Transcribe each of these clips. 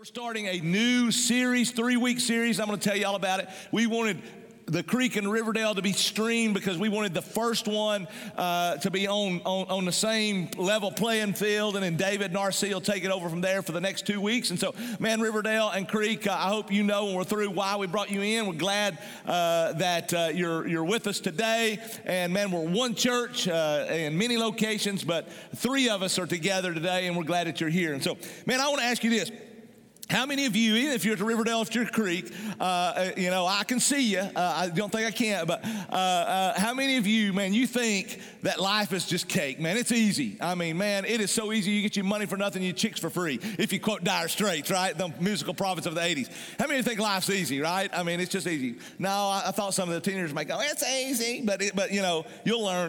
We're starting a new series, 3-week series. I'm going to tell you all about it. We wanted the Creek and Riverdale to be streamed because we wanted the first one to be on the same level playing field, and then David and RC will take it over from there for the next 2 weeks. And so, man, Riverdale and Creek, I hope you know when we're through why we brought you in. We're glad that you're with us today. And, man, we're one church in many locations, but 3 of us are together today, and we're glad that you're here. And so, man, I want to ask you this. How many of you, even if you're at Riverdale, if you're at Creek, I can see you. I don't think I can, but how many of you, man, you think that life is just cake, man? It's easy. I mean, man, it is so easy. You get your money for nothing, you chicks for free. If you quote Dire Straits, right? The musical prophets of the 80s. How many of you think life's easy, right? I mean, it's just easy. No, I thought some of the teenagers might go, it's easy, but you'll learn.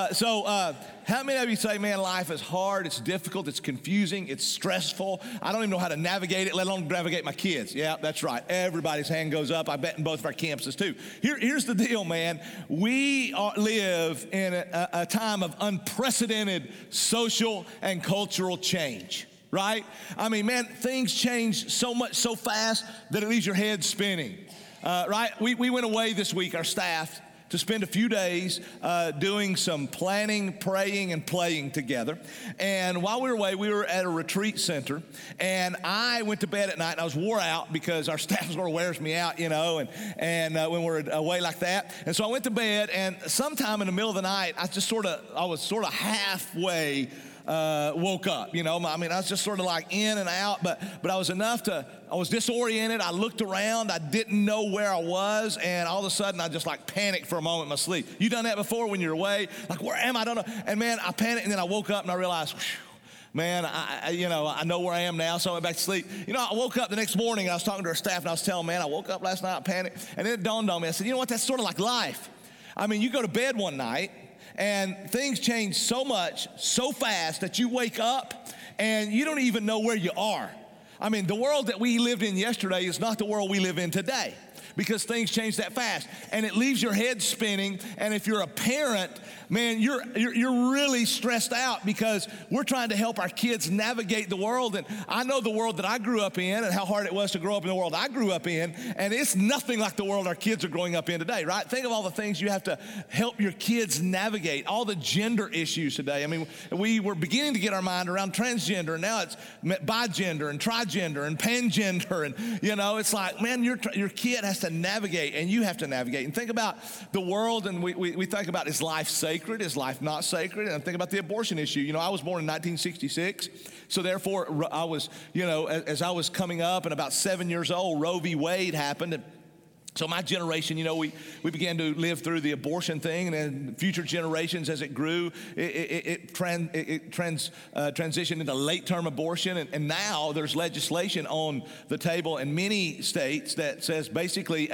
How many of you say, man, life is hard, it's difficult, it's confusing, it's stressful. I don't even know how to navigate it, let alone navigate my kids. Yeah, that's right. Everybody's hand goes up. I bet in both of our campuses too. Here's the deal, man. We live in a time of unprecedented social and cultural change, right? I mean, man, things change so much, so fast that it leaves your head spinning, right? We went away this week, our staff, to spend a few days doing some planning, praying, and playing together. And while we were away, we were at a retreat center, and I went to bed at night, and I was wore out because our staff sort of wears me out, and when we're away like that. And so I went to bed, and sometime in the middle of the night, I was sort of halfway woke up, I mean, I was just sort of like in and out, but I was disoriented. I looked around. I didn't know where I was, and all of a sudden, I just like panicked for a moment in my sleep. You done that before when you're away? Like, where am I? I don't know. And man, I panicked, and then I woke up, and I realized, man, I know where I am now, so I went back to sleep. I woke up the next morning, and I was talking to our staff, and I was telling them, man, I woke up last night, I panicked, and then it dawned on me. I said, you know what, that's sort of like life. I mean, you go to bed one night, and things change so much, so fast that you wake up and you don't even know where you are. I mean, the world that we lived in yesterday is not the world we live in today because things change that fast. And it leaves your head spinning. And if you're a parent, man, you're really stressed out because we're trying to help our kids navigate the world. And I know the world that I grew up in and how hard it was to grow up in the world I grew up in. And it's nothing like the world our kids are growing up in today, right? Think of all the things you have to help your kids navigate, all the gender issues today. I mean, we were beginning to get our mind around transgender, and now it's bigender and trigender and pangender. And, it's like, man, your kid has to navigate, and you have to navigate. And think about the world, and we think about, is life sacred? Is life not sacred? And think about the abortion issue. I was born in 1966, so therefore I was, as I was coming up and about 7 years old, Roe v. Wade happened. And so my generation, we began to live through the abortion thing, and then future generations, as it grew, it transitioned into late-term abortion, and now there's legislation on the table in many states that says basically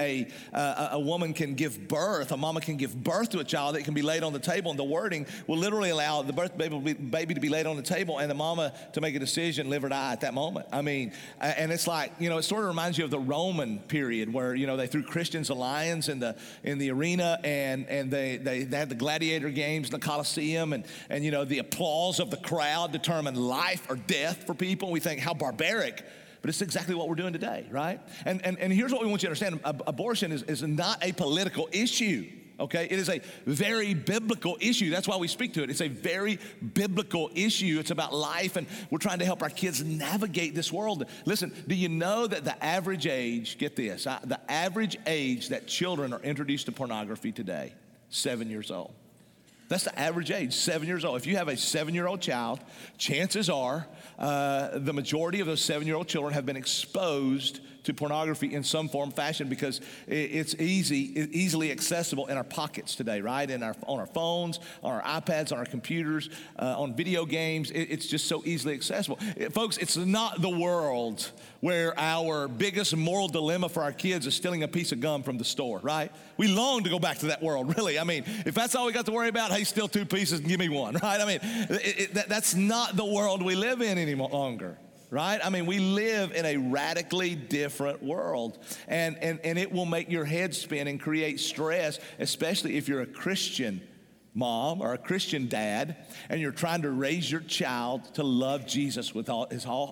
a woman can give birth, a mama can give birth to a child that can be laid on the table, and the wording will literally allow the birth baby to be laid on the table and the mama to make a decision, live or die at that moment. I mean, and it's like, it sort of reminds you of the Roman period where, they threw Christians and lions in the arena, and they had the gladiator games in the Colosseum, and the applause of the crowd determined life or death for people. We think, how barbaric. But it's exactly what we're doing today, right? And here's what we want you to understand. Abortion is not a political issue. Okay, it is a very biblical issue. That's why we speak to it. It's a very biblical issue. It's about life, and we're trying to help our kids navigate this world. Listen, do you know that the average age, get this, the average age that children are introduced to pornography today, 7 years old. That's the average age, 7 years old. If you have a 7-year-old child, chances are the majority of those 7-year-old children have been exposed to pornography in some form, fashion, because it's easily accessible in our pockets today, right? On our phones, on our iPads, on our computers, on video games. It's just so easily accessible. Folks, it's not the world where our biggest moral dilemma for our kids is stealing a piece of gum from the store, right? We long to go back to that world, really. I mean, if that's all we got to worry about, hey, steal 2 pieces and give me 1, right? I mean, that's not the world we live in any longer. Right? I mean, we live in a radically different world, and it will make your head spin and create stress, especially if you're a Christian mom or a Christian dad, and you're trying to raise your child to love Jesus with all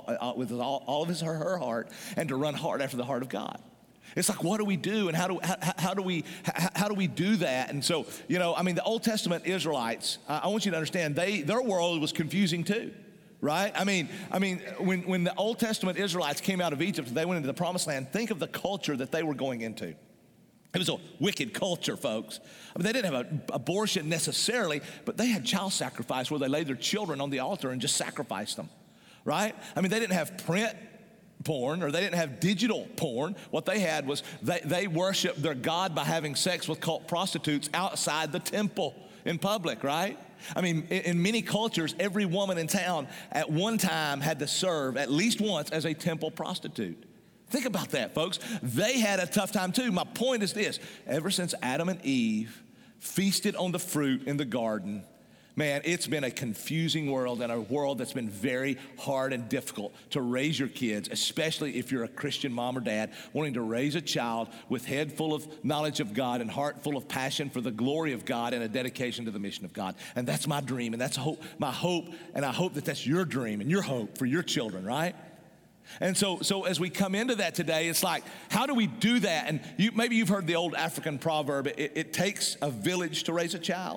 of his or her heart, and to run hard after the heart of God. It's like, what do we do, and how do we do that? And so, the Old Testament Israelites, I want you to understand, their world was confusing too, right? When the Old Testament Israelites came out of Egypt, they went into the Promised Land. Think of the culture that they were going into. It was a wicked culture, folks. They didn't have abortion necessarily, but they had child sacrifice where they laid their children on the altar and just sacrificed them, right? They didn't have print porn, or they didn't have digital porn. What they had was they worshiped their God by having sex with cult prostitutes outside the temple in public, right? In many cultures, every woman in town at one time had to serve at least once as a temple prostitute. Think about that, folks. They had a tough time too. My point is this: ever since Adam and Eve feasted on the fruit in the garden, man, it's been a confusing world, and a world that's been very hard and difficult to raise your kids, especially if you're a Christian mom or dad wanting to raise a child with head full of knowledge of God and heart full of passion for the glory of God and a dedication to the mission of God. And that's my dream, and that's my hope, and I hope that that's your dream and your hope for your children, right? And so as we come into that today, it's like, how do we do that? And maybe you've heard the old African proverb, it takes a village to raise a child.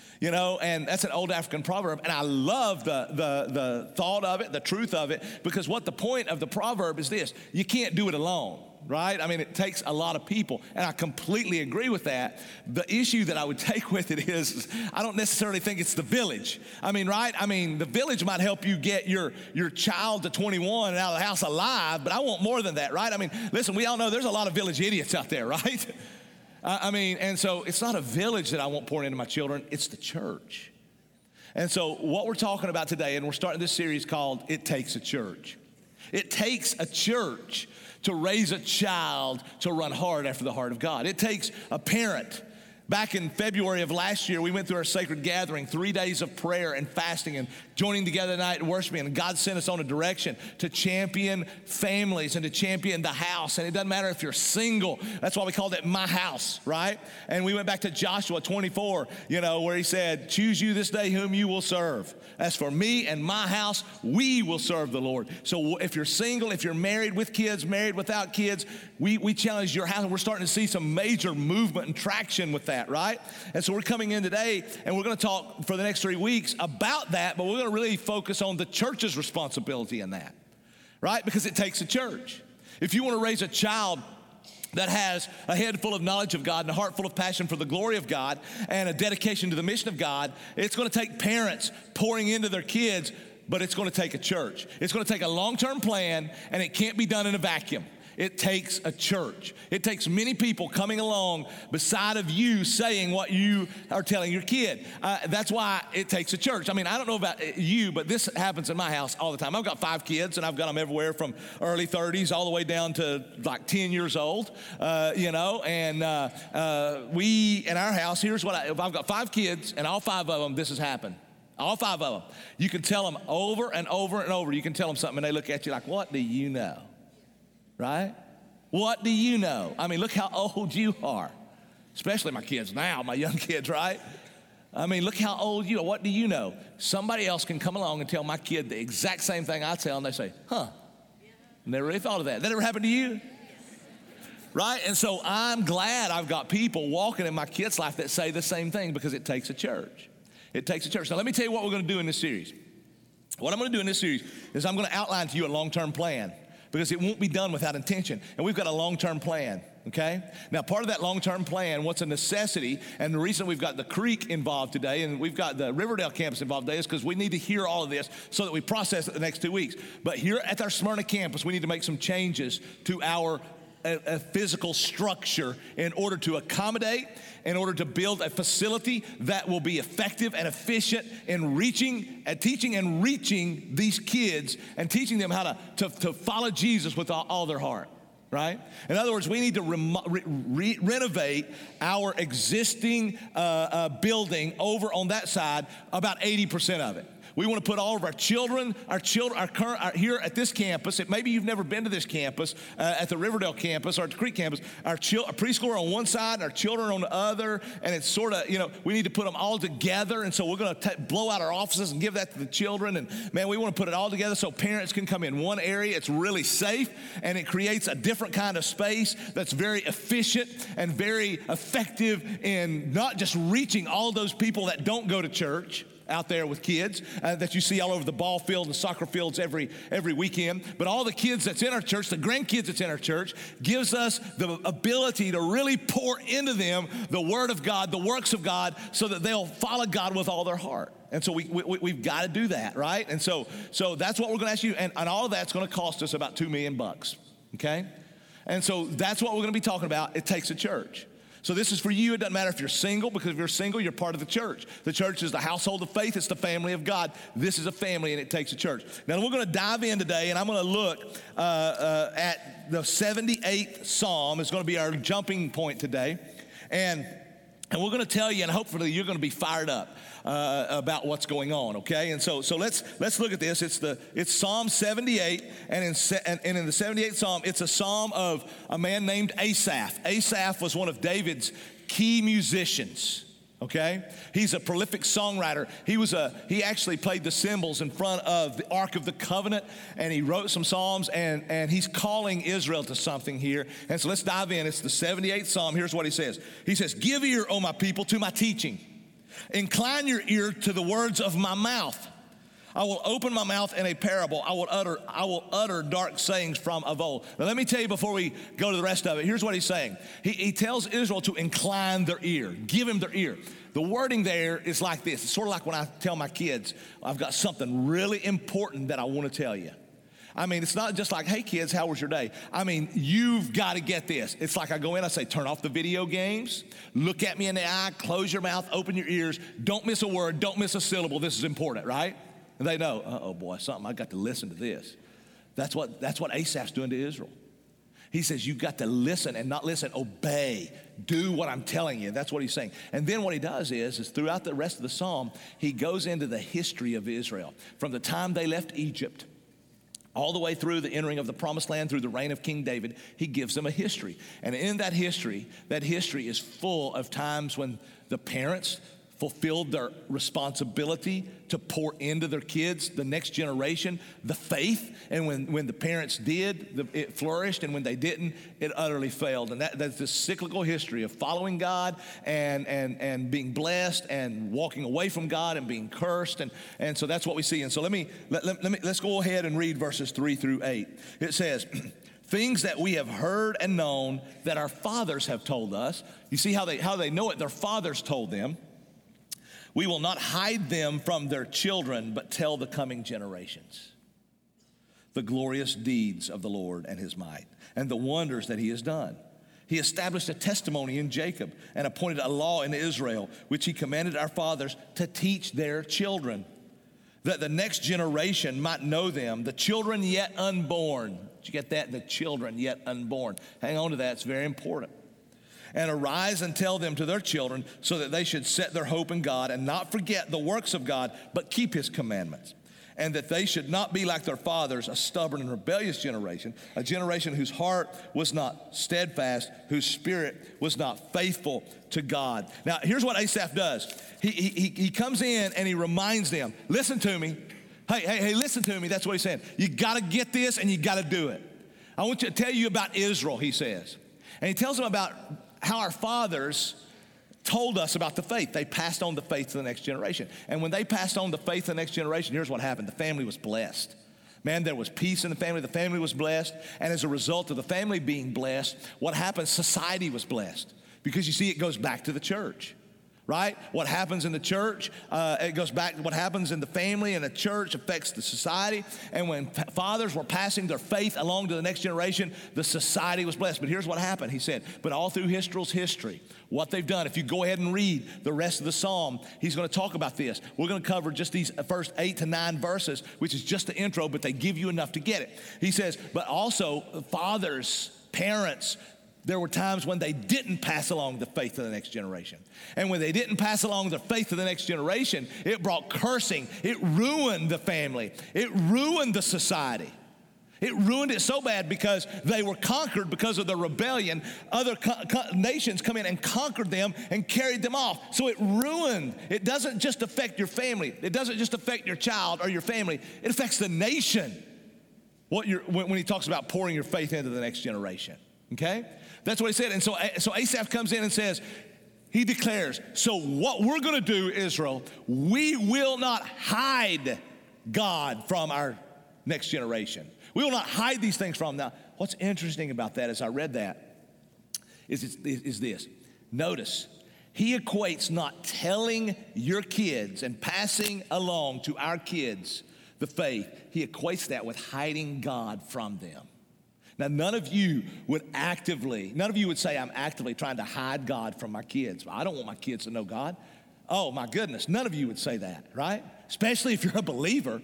And that's an old African proverb, and I love the thought of it, the truth of it, because what the point of the proverb is this: you can't do it alone, right? It takes a lot of people, and I completely agree with that. The issue that I would take with it is I don't necessarily think it's the village. Right? The village might help you get your child to 21 and out of the house alive, but I want more than that, right? Listen, we all know there's a lot of village idiots out there, right? And so it's not a village that I want pouring into my children, it's the church. And so what we're talking about today, and we're starting this series called It Takes a Church. It takes a church to raise a child to run hard after the heart of God. It takes a parent. Back in February of last year, we went through our sacred gathering, 3 days of prayer and fasting and joining together tonight and worshiping. And God sent us on a direction to champion families and to champion the house. And it doesn't matter if you're single. That's why we called it My House, right? And we went back to Joshua 24, where he said, choose you this day whom you will serve. As for me and my house, we will serve the Lord. So if you're single, if you're married with kids, married without kids, we challenge your house. And we're starting to see some major movement and traction with that, right? And so we're coming in today, and we're going to talk for the next 3 weeks about that, but we're going to really focus on the church's responsibility in that, right? Because it takes a church. If you want to raise a child that has a head full of knowledge of God and a heart full of passion for the glory of God and a dedication to the mission of God, it's going to take parents pouring into their kids, but it's going to take a church. It's going to take a long-term plan, and it can't be done in a vacuum. It takes a church. It takes many people coming along beside of you saying what you are telling your kid. That's why it takes a church. I don't know about you, but this happens in my house all the time. I've got 5 kids, and I've got them everywhere from early 30s all the way down to like 10 years old, and we, in our house, here's what if I've got 5 kids, and all 5 of them, this has happened. All 5 of them. You can tell them over and over and over. You can tell them something, and they look at you like, what do you know? Right? What do you know? Look how old you are. Especially my kids now, my young kids, right? Look how old you are. What do you know? Somebody else can come along and tell my kid the exact same thing I tell them. They say, Never really thought of that. That ever happened to you? Right? And so I'm glad I've got people walking in my kids' life that say the same thing, because it takes a church. It takes a church. Now let me tell you what we're going to do in this series. What I'm going to do in this series is I'm going to outline to you a long-term plan, because it won't be done without intention. And we've got a long-term plan, okay? Now, part of that long-term plan, what's a necessity, and the reason we've got the Creek involved today and we've got the Riverdale campus involved today is because we need to hear all of this so that we process it the next 2 weeks. But here at our Smyrna campus, we need to make some changes to our physical structure in order to accommodate, in order to build a facility that will be effective and efficient in teaching and reaching these kids and teaching them how to follow Jesus with all their heart, right? In other words, we need to renovate our existing building over on that side, about 80% of it. We want to put all of our children, here at this campus. Maybe you've never been to this campus, at the Riverdale campus or at the Creek campus. Our preschool on one side and our children on the other, and it's sort of, we need to put them all together. And so we're going to blow out our offices and give that to the children. And man, we want to put it all together so parents can come in one area. It's really safe, and it creates a different kind of space that's very efficient and very effective in not just reaching all those people that don't go to church out there with kids that you see all over the ball field and soccer fields every weekend, but all the kids that's in our church, the grandkids that's in our church, gives us the ability to really pour into them the Word of God, the works of God, so that they'll follow God with all their heart. And so we've got to do that, right? And so that's what we're going to ask you, and all of that's going to cost us about $2 million, okay? And so that's what we're going to be talking about. It takes a church. So this is for you. It doesn't matter if you're single, because if you're single, you're part of the church. The church is the household of faith. It's the family of God. This is a family, and it takes a church. Now, we're going to dive in today, and I'm going to look at the 78th Psalm. It's going to be our jumping point today. And we're going to tell you, and hopefully you're going to be fired up about what's going on, okay? And so let's look at this. It's Psalm 78, and in the 78th Psalm, it's a psalm of a man named Asaph. Asaph was one of David's key musicians. Okay, he's a prolific songwriter. He actually played the cymbals in front of the Ark of the Covenant, and he wrote some psalms, and he's calling Israel to something here. And so let's dive in. It's the 78th Psalm. Here's what he says. He says, "Give ear, O my people, to my teaching. Incline your ear to the words of my mouth. I will open my mouth in a parable. I will utter dark sayings from of old." Now let me tell you before we go to the rest of it, here's what he's saying. He tells Israel to incline their ear, give him their ear. The wording there is like this. It's sort of like when I tell my kids, I've got something really important that I want to tell you. I mean, it's not just like, "Hey kids, how was your day?" I mean, you've got to get this. It's like I go in, I say, "Turn off the video games, look at me in the eye, close your mouth, open your ears, don't miss a word, don't miss a syllable. This is important," right? And they know, "Oh boy, something, I got to listen to this." That's what Asaph's doing to Israel. He says, you've got to listen and not listen, obey, do what I'm telling you. That's what he's saying. And then what he does is throughout the rest of the psalm, he goes into the history of Israel. From the time they left Egypt, all the way through the entering of the promised land, through the reign of King David, he gives them a history. And in that history is full of times when the parents fulfilled their responsibility to pour into their kids, the next generation, the faith. And when the parents did, it flourished, and when they didn't, it utterly failed. And that's this cyclical history of following God and being blessed and walking away from God and being cursed. And so that's what we see. And so let's go ahead and read verses 3 through 8. It says, "Things that we have heard and known that our fathers have told us." You see how they know it? Their fathers told them. "We will not hide them from their children, but tell the coming generations the glorious deeds of the Lord and his might, and the wonders that he has done. He established a testimony in Jacob and appointed a law in Israel, which he commanded our fathers to teach their children, that the next generation might know them, the children yet unborn." Did you get that? The children yet unborn. Hang on to that. It's very important. "And arise and tell them to their children, so that they should set their hope in God and not forget the works of God, but keep his commandments. And that they should not be like their fathers, a stubborn and rebellious generation, a generation whose heart was not steadfast, whose spirit was not faithful to God." Now, here's what Asaph does. He comes in and he reminds them, "Listen to me. Hey, listen to me." That's what he's saying. You got to get this, and you got to do it. "I want to tell you about Israel," he says. And he tells them about how our fathers told us about the faith. They passed on the faith to the next generation. And when they passed on the faith to the next generation, here's what happened. The family was blessed. Man, there was peace in the family. The family was blessed. And as a result of the family being blessed, what happened? Society was blessed. Because you see, it goes back to the church. Right? What happens in the church, it goes back to what happens in the family, and the church affects the society. And when fathers were passing their faith along to the next generation, the society was blessed. But here's what happened. He said, but all through Israel's history, what they've done, if you go ahead and read the rest of the psalm, he's going to talk about this. We're going to cover just these first 8 to 9 verses, which is just the intro, but they give you enough to get it. He says, but also fathers, parents, there were times when they didn't pass along the faith to the next generation. And when they didn't pass along the faith to the next generation, it brought cursing. It ruined the family. It ruined the society. It ruined it so bad because they were conquered because of the rebellion. Other nations come in and conquered them and carried them off. So it ruined. It doesn't just affect your family. It doesn't just affect your child or your family. It affects the nation. When he talks about pouring your faith into the next generation. Okay? That's what he said. And so Asaph comes in and says, he declares, so what we're going to do, Israel, we will not hide God from our next generation. We will not hide these things from them. Now, what's interesting about that as I read that is this. Notice, he equates not telling your kids and passing along to our kids the faith. He equates that with hiding God from them. Now, none of you would say, I'm actively trying to hide God from my kids. I don't want my kids to know God. Oh, my goodness, none of you would say that, right? Especially if you're a believer.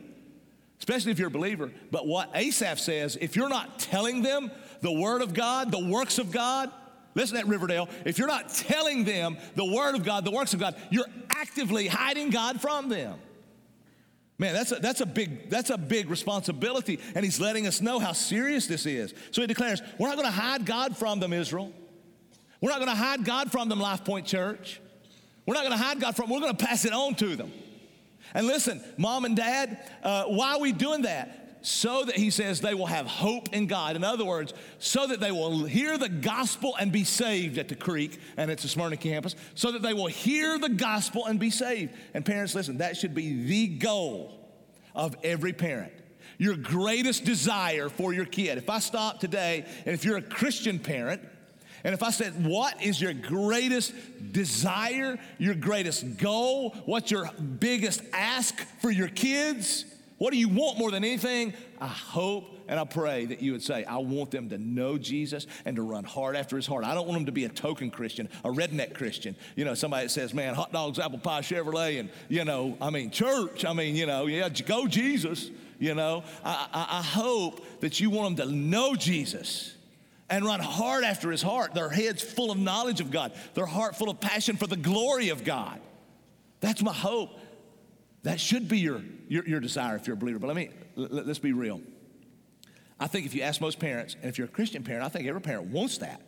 But what Asaph says, if you're not telling them the word of God, the works of God, listen at Riverdale, if you're not telling them the word of God, the works of God, you're actively hiding God from them. Man, that's a big responsibility, and he's letting us know how serious this is. So he declares, we're not going to hide God from them, Israel. We're not going to hide God from them, Life Point Church. We're not going to hide God from them. We're going to pass it on to them. And listen, Mom and Dad, why are we doing that? So that, he says, they will have hope in God. In other words, so that they will hear the gospel and be saved at the Creek and at the Smyrna campus, so that they will hear the gospel and be saved. And parents, listen, that should be the goal of every parent. Your greatest desire for your kid. If I stop today, and if you're a Christian parent, and if I said, what is your greatest desire, your greatest goal, what's your biggest ask for your kids? What do you want more than anything? I hope and I pray that you would say, I want them to know Jesus and to run hard after his heart. I don't want them to be a token Christian, a redneck Christian. You know, somebody that says, man, hot dogs, apple pie, Chevrolet, and, church. Go Jesus. I hope that you want them to know Jesus and run hard after his heart. Their heads full of knowledge of God. Their heart full of passion for the glory of God. That's my hope. That should be your desire if you're a believer. But let's be real. I think if you ask most parents, and if you're a Christian parent, I think every parent wants that.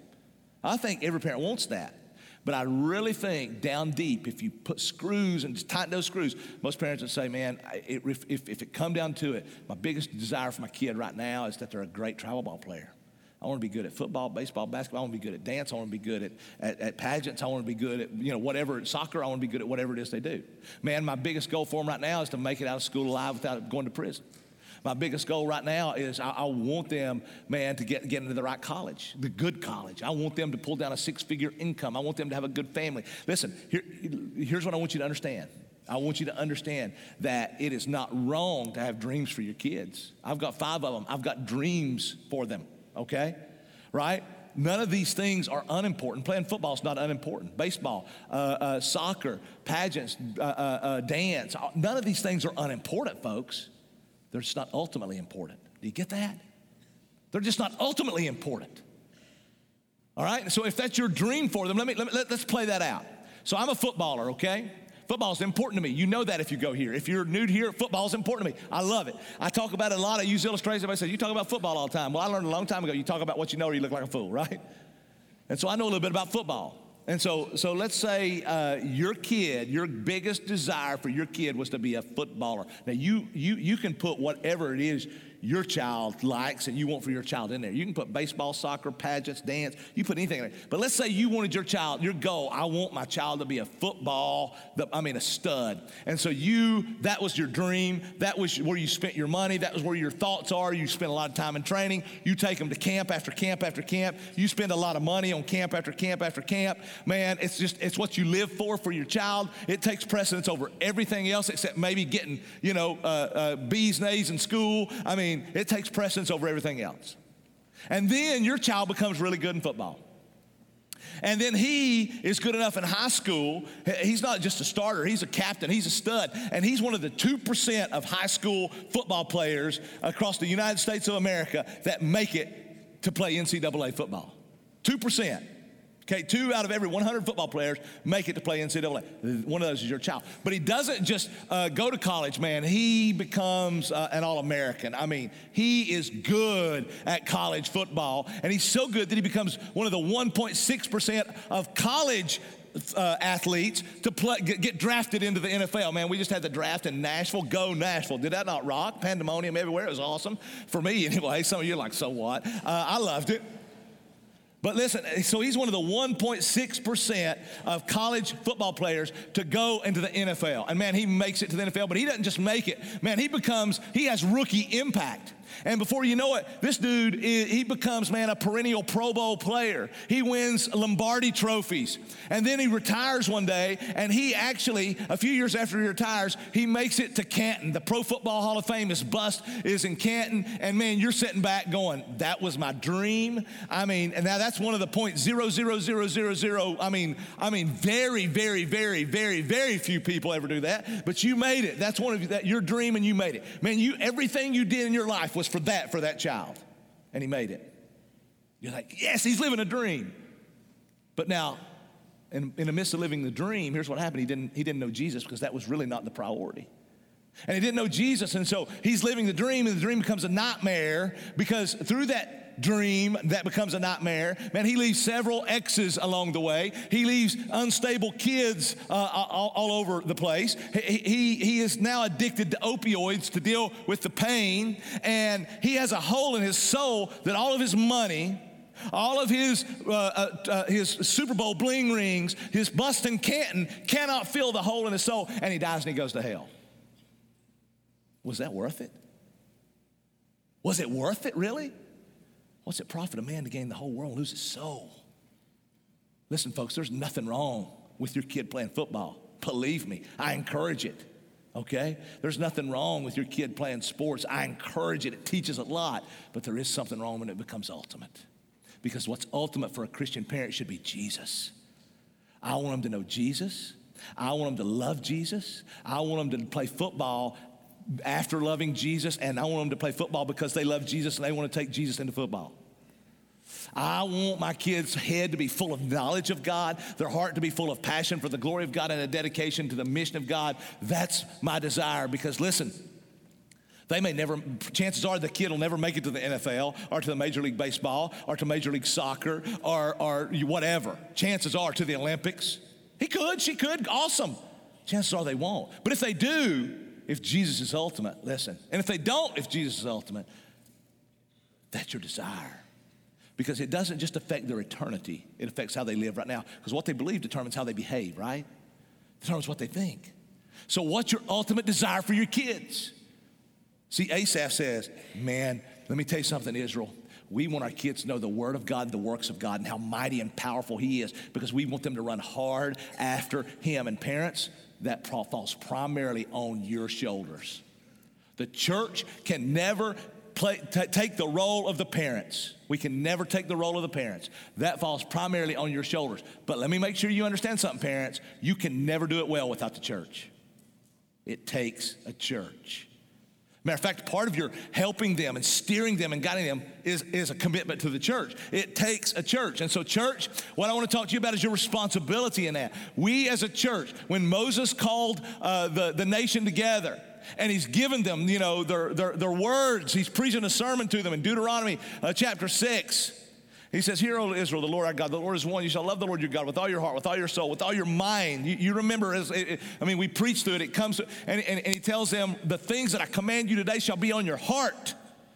But I really think down deep, if you put screws and just tighten those screws, most parents would say, man, if it come down to it, my biggest desire for my kid right now is that they're a great travel ball player. I want to be good at football, baseball, basketball. I want to be good at dance. I want to be good at pageants. I want to be good at, whatever, soccer. I want to be good at whatever it is they do. Man, my biggest goal for them right now is to make it out of school alive without going to prison. My biggest goal right now is I want them, man, to get into the right college, the good college. I want them to pull down a 6-figure income. I want them to have a good family. Listen, here's what I want you to understand. I want you to understand that it is not wrong to have dreams for your kids. I've got 5 of them. I've got dreams for them. Okay, right? None of these things are unimportant. Playing football is not unimportant. Baseball, soccer, pageants, dance, none of these things are unimportant, folks. They're just not ultimately important. Do you get that? They're just not ultimately important. All right, so if that's your dream for them, let's play that out. So I'm a footballer, okay? Football is important to me. You know that if you go here. If you're new to here, football is important to me. I love it. I talk about it a lot. I use illustrations. Everybody says, you talk about football all the time. Well, I learned a long time ago, you talk about what you know or you look like a fool, right? And so I know a little bit about football. And so let's say your kid, your biggest desire for your kid was to be a footballer. Now, you can put whatever it is your child likes and you want for your child in there. You can put baseball, soccer, pageants, dance. You put anything in there. But let's say you wanted your goal, I want my child to be a a stud. And so that was your dream. That was where you spent your money. That was where your thoughts are. You spent a lot of time in training. You take them to camp after camp after camp. You spend a lot of money on camp after camp after camp. Man, it's what you live for your child. It takes precedence over everything else except maybe getting, B's and A's in school. It takes precedence over everything else. And then your child becomes really good in football. And then he is good enough in high school. He's not just a starter. He's a captain. He's a stud. And he's one of the 2% of high school football players across the United States of America that make it to play NCAA football. 2%. Okay, 2 out of every 100 football players make it to play NCAA. One of those is your child. But he doesn't just go to college, man. He becomes an All-American. I mean, he is good at college football, and he's so good that he becomes one of the 1.6% of college athletes to get drafted into the NFL. Man, we just had the draft in Nashville. Go Nashville. Did that not rock? Pandemonium everywhere. It was awesome. For me, anyway. Some of you are like, so what? I loved it. But listen, so he's one of the 1.6% of college football players to go into the NFL. And man, he makes it to the NFL, but he doesn't just make it. Man, he has rookie impact. And before you know it, this dude, he becomes, man, a perennial Pro Bowl player. He wins Lombardi trophies. And then he retires one day, and he actually, a few years after he retires, he makes it to Canton. The Pro Football Hall of Fame, his bust is in Canton. And man, you're sitting back going, that was my dream. I mean, and now that's one of the 0.00000. I mean, very, very, very, very, very few people ever do that. But you made it. That's one of your dream, and you made it. Man, everything you did in your life was for that child, and he made it. You're like, yes, he's living a dream. But now, in the midst of living the dream, here's what happened. He didn't know Jesus, because that was really not the priority. And he didn't know Jesus, and so he's living the dream, and the dream becomes a nightmare, because through that dream that becomes a nightmare, man, he leaves several exes along the way. He leaves unstable kids all over the place. He is now addicted to opioids to deal with the pain, and he has a hole in his soul that all of his money, all of his Super Bowl bling rings, his bust in Canton cannot fill the hole in his soul, and he dies and he goes to hell. Was that worth it? Was it worth it, really? What's it profit a man to gain the whole world and lose his soul? Listen, folks, there's nothing wrong with your kid playing football. Believe me, I encourage it, okay? There's nothing wrong with your kid playing sports. I encourage it. It teaches a lot. But there is something wrong when it becomes ultimate. Because what's ultimate for a Christian parent should be Jesus. I want them to know Jesus. I want them to love Jesus. I want them to play football after loving Jesus, and I want them to play football because they love Jesus and they want to take Jesus into football. I want my kids' head to be full of knowledge of God, their heart to be full of passion for the glory of God and a dedication to the mission of God. That's my desire, because listen, chances are the kid will never make it to the NFL or to the Major League Baseball or to Major League Soccer or whatever. Chances are to the Olympics. He could, she could, awesome. Chances are they won't. But if they do, if Jesus is ultimate, listen. And if they don't, if Jesus is ultimate, that's your desire. Because it doesn't just affect their eternity. It affects how they live right now. Because what they believe determines how they behave, right? It determines what they think. So what's your ultimate desire for your kids? See, Asaph says, man, let me tell you something, Israel. We want our kids to know the word of God, the works of God, and how mighty and powerful he is, because we want them to run hard after him. And parents, that falls primarily on your shoulders. The church can never take the role of the parents. We can never take the role of the parents. That falls primarily on your shoulders. But let me make sure you understand something, parents. You can never do it well without the church. It takes a church. Matter of fact, part of your helping them and steering them and guiding them is a commitment to the church. It takes a church. And so church, what I want to talk to you about is your responsibility in that. We as a church, when Moses called the nation together, and he's given them, their words, he's preaching a sermon to them in Deuteronomy chapter 6. He says, hear, O Israel, the Lord our God, the Lord is one. You shall love the Lord your God with all your heart, with all your soul, with all your mind. You remember, we preach through it. It comes, and he tells them, the things that I command you today shall be on your heart,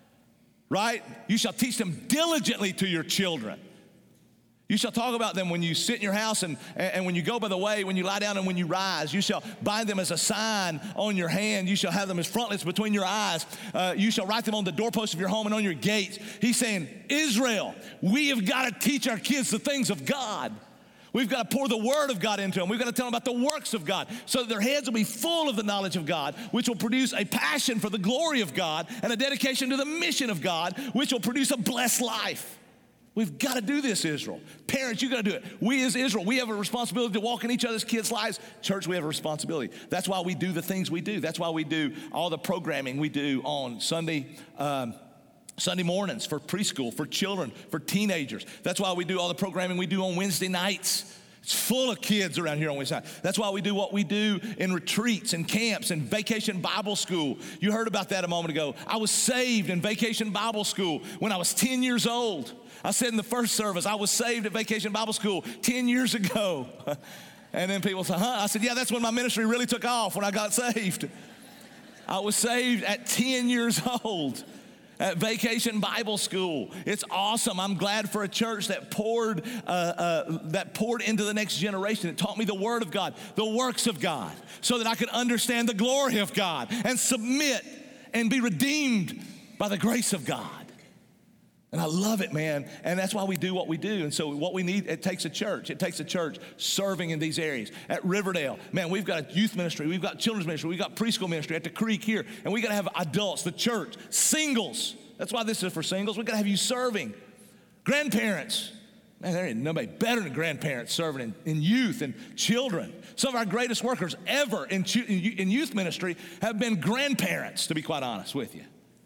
right? You shall teach them diligently to your children. You shall talk about them when you sit in your house and when you go by the way, when you lie down and when you rise. You shall bind them as a sign on your hand. You shall have them as frontlets between your eyes. You shall write them on the doorposts of your home and on your gates. He's saying, Israel, we have got to teach our kids the things of God. We've got to pour the word of God into them. We've got to tell them about the works of God so that their heads will be full of the knowledge of God, which will produce a passion for the glory of God and a dedication to the mission of God, which will produce a blessed life. We've got to do this, Israel. Parents, you got to do it. We as Israel, we have a responsibility to walk in each other's kids' lives. Church, we have a responsibility. That's why we do the things we do. That's why we do all the programming we do on Sunday Sunday mornings for preschool, for children, for teenagers. That's why we do all the programming we do on Wednesday nights. It's full of kids around here on Wednesday night. That's why we do what we do in retreats and camps and vacation Bible school. You heard about that a moment ago. I was saved in vacation Bible school when I was 10 years old. I said in the first service, I was saved at vacation Bible school 10 years ago. And then people said, huh? I said, yeah, that's when my ministry really took off, when I got saved. I was saved at 10 years old. At Vacation Bible School. It's awesome. I'm glad for a church that poured into the next generation. It taught me the Word of God, the works of God, so that I could understand the glory of God and submit and be redeemed by the grace of God. And I love it, man. And that's why we do what we do. And so what we need, it takes a church. It takes a church serving in these areas. At Riverdale, man, we've got a youth ministry. We've got children's ministry. We've got preschool ministry at the Creek here. And we got to have adults, the church, singles. That's why this is for singles. We got to have you serving. Grandparents. Man, there ain't nobody better than grandparents serving in youth and children. Some of our greatest workers ever in youth ministry have been grandparents, to be quite honest with you.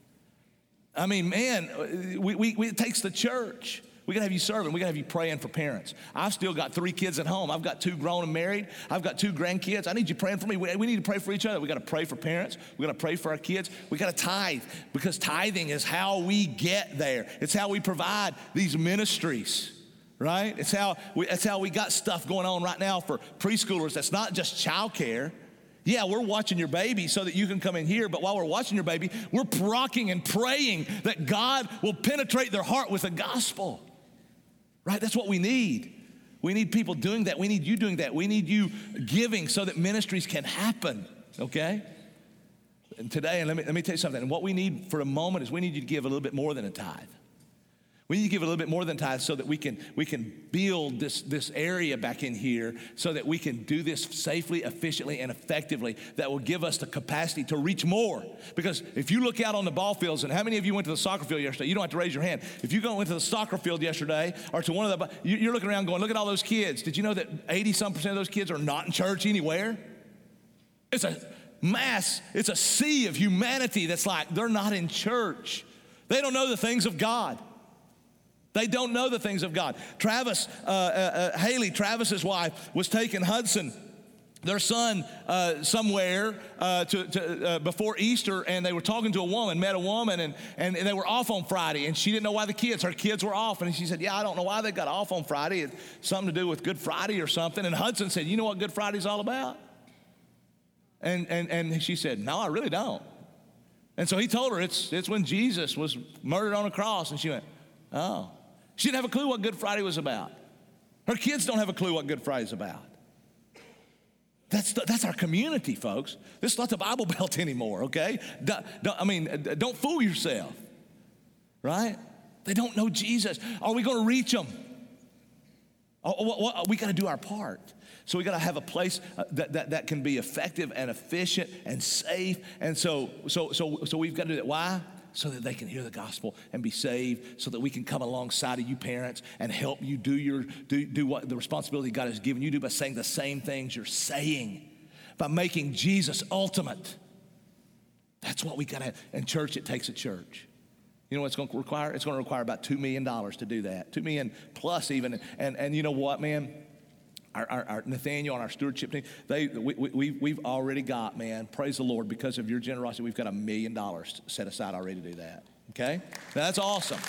I mean, man, it takes the church. We got to have you serving. We got to have you praying for parents. I've still got 3 kids at home. I've got 2 grown and married. I've got 2 grandkids. I need you praying for me. We need to pray for each other. We got to pray for parents. We got to pray for our kids. We got to tithe, because tithing is how we get there. It's how we provide these ministries, right? It's how we got stuff going on right now for preschoolers. That's not just childcare. Yeah, we're watching your baby so that you can come in here, but while we're watching your baby, we're rocking and praying that God will penetrate their heart with the gospel, right? That's what we need. We need people doing that. We need you doing that. We need you giving so that ministries can happen, okay? And today, and let me tell you something, and what we need for a moment is we need you to give a little bit more than a tithe. We need to give a little bit more than tithe so that we can build this area back in here so that we can do this safely, efficiently, and effectively. That will give us the capacity to reach more. Because if you look out on the ball fields, and how many of you went to the soccer field yesterday? You don't have to raise your hand. If you went to the soccer field yesterday or to one of the, you're looking around going, look at all those kids. Did you know that 80-some% of those kids are not in church anywhere? It's a mass, it's a sea of humanity that's like, they're not in church. They don't know the things of God. They don't know the things of God. Haley, Travis's wife, was taking Hudson, their son, somewhere before Easter, and they were talking to a woman, met a woman, and they were off on Friday, and she didn't know why her kids were off, and she said, yeah, I don't know why they got off on Friday. It's something to do with Good Friday or something, and Hudson said, you know what Good Friday's all about? And she said, no, I really don't. And so he told her it's when Jesus was murdered on a cross, and she went, oh. She didn't have a clue what Good Friday was about. Her kids don't have a clue what Good Friday's about. That's our community, folks. This is not the Bible Belt anymore, okay? Don't fool yourself, right? They don't know Jesus. Are we going to reach them? We got to do our part. So we got to have a place that can be effective and efficient and safe. And so we've got to do that. Why? So that they can hear the gospel and be saved, so that we can come alongside of you parents and help you do what the responsibility God has given you to do by saying the same things you're saying, by making Jesus ultimate. That's what we got to have. And church, it takes a church. You know what it's going to require? It's going to require about $2 million to do that. $2 million plus even. And you know what, man? Our Nathaniel and our stewardship team, we've already got, man, praise the Lord, because of your generosity, we've got $1 million set aside already to do that, okay? Now, that's awesome.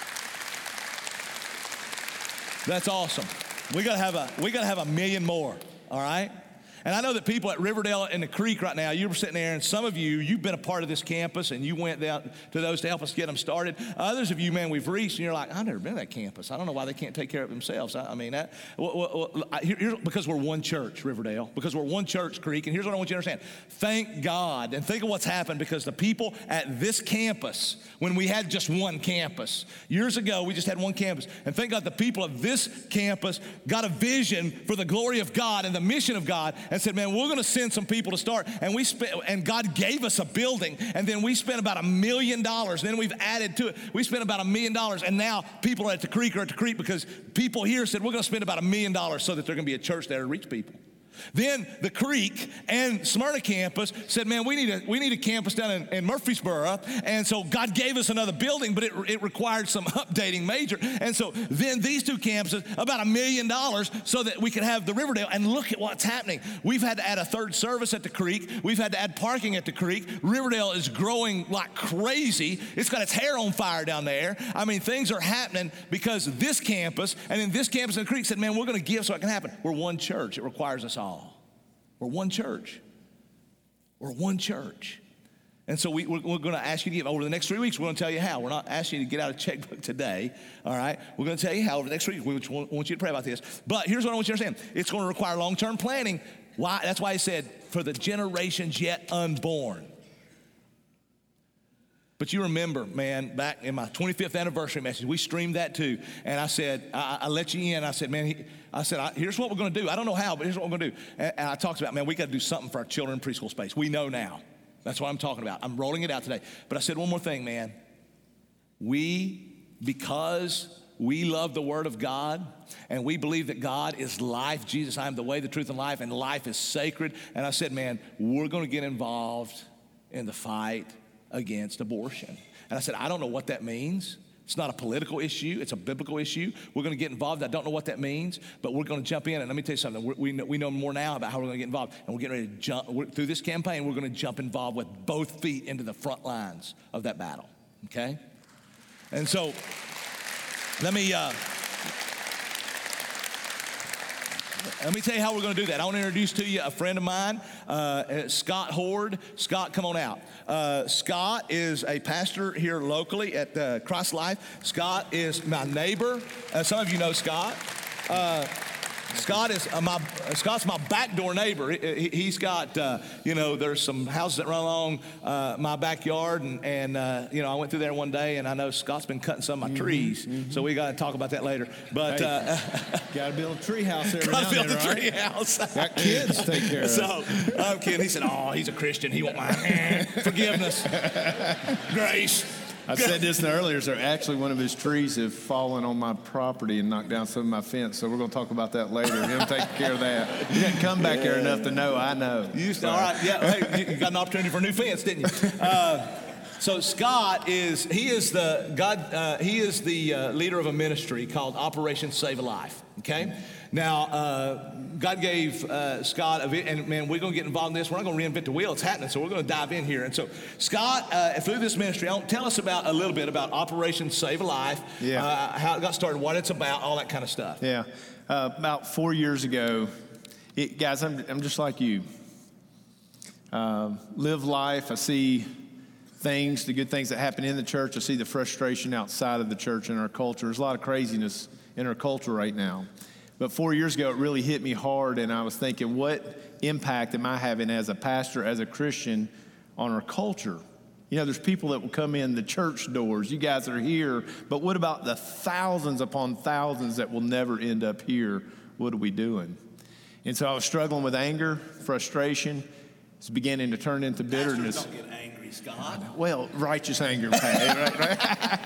That's awesome. We gotta have $1 million more, all right? And I know that people at Riverdale and the Creek right now, you were sitting there, and some of you, you've been a part of this campus, and you went down to those to help us get them started. Others of you, man, we've reached, and you're like, I've never been to that campus. I don't know why they can't take care of themselves. Because we're one church, Riverdale, because we're one church, Creek, and here's what I want you to understand. Thank God, and think of what's happened, because the people at this campus, when we had just one campus, years ago, we just had one campus, and thank God the people of this campus got a vision for the glory of God and the mission of God, and said, man, we're going to send some people to start. And God gave us a building, and then we spent about $1 million. Then we've added to it. We spent about $1 million, and now people at the Creek are at the Creek because people here said, we're going to spend about $1 million so that there's going to be a church there to reach people. Then the Creek and Smyrna campus said, man, we need a campus down in Murfreesboro. And so God gave us another building, but it required some updating major. And so then these two campuses, about $1 million so that we could have the Riverdale. And look at what's happening. We've had to add a third service at the Creek. We've had to add parking at the Creek. Riverdale is growing like crazy. It's got its hair on fire down there. I mean, things are happening because this campus and then this campus in the Creek said, man, we're going to give so it can happen. We're one church. It requires us all. We're one church. We're one church. And so we're going to ask you to give. Over the next 3 weeks, we're going to tell you how. We're not asking you to get out a checkbook today, all right? We're going to tell you how over the next 3 weeks. We want you to pray about this. But here's what I want you to understand. It's going to require long-term planning. Why? That's why he said, for the generations yet unborn. But you remember, man, back in my 25th anniversary message, we streamed that too. And I said, I let you in. I said, man, here's what we're going to do. I don't know how, but here's what we're going to do. And I talked about, man, we got to do something for our children in preschool space. We know now. That's what I'm talking about. I'm rolling it out today. But I said one more thing, man. Because we love the Word of God and we believe that God is life. Jesus, I am the way, the truth, and life, and life is sacred. And I said, man, we're going to get involved in the fight against abortion. And I said, I don't know what that means. It's not a political issue. It's a biblical issue. We're going to get involved. I don't know what that means, but we're going to jump in. And let me tell you something. We know more now about how we're going to get involved. And we're getting ready to jump. Through this campaign, we're going to jump involved with both feet into the front lines of that battle, okay? And so let me tell you how we're going to do that. I want to introduce to you a friend of mine, Scott Horde. Scott, come on out. Scott is a pastor here locally at Christ Life. Scott is my neighbor. Some of you know Scott. Scott's my backdoor neighbor. He's got, there's some houses that run along my backyard, and I went through there one day, and I know Scott's been cutting some of my trees, so we got to talk about that later. But got to build a tree house every now and then, right? Tree house. Got kids to take care of. So I'm kidding. He said, "Oh, he's a Christian. He won't mind forgiveness, grace." I said this earlier, so actually one of his trees have fallen on my property and knocked down some of my fence, so we're going to talk about that later. Him taking care of that. He didn't come back there enough to know I know. All right, yeah, hey, you got an opportunity for a new fence, didn't you? So Scott is the leader of a ministry called Operation Save a Life, okay? Now, God gave Scott and man, we're going to get involved in this. We're not going to reinvent the wheel. It's happening, so we're going to dive in here. And so Scott, through this ministry, tell us a little bit about Operation Save a Life, how it got started, what it's about, all that kind of stuff. Yeah, about 4 years ago, guys, I'm just like you. Live life. I see the good things that happen in the church. I see the frustration outside of the church in our culture. There's a lot of craziness in our culture right now. But 4 years ago, it really hit me hard, and I was thinking, what impact am I having as a pastor, as a Christian, on our culture? There's people that will come in the church doors. You guys are here, but what about the thousands upon thousands that will never end up here? What are we doing? And so I was struggling with anger, frustration. It's beginning to turn into bitterness. Pastors don't get angry, Scott. Well, righteous anger, right?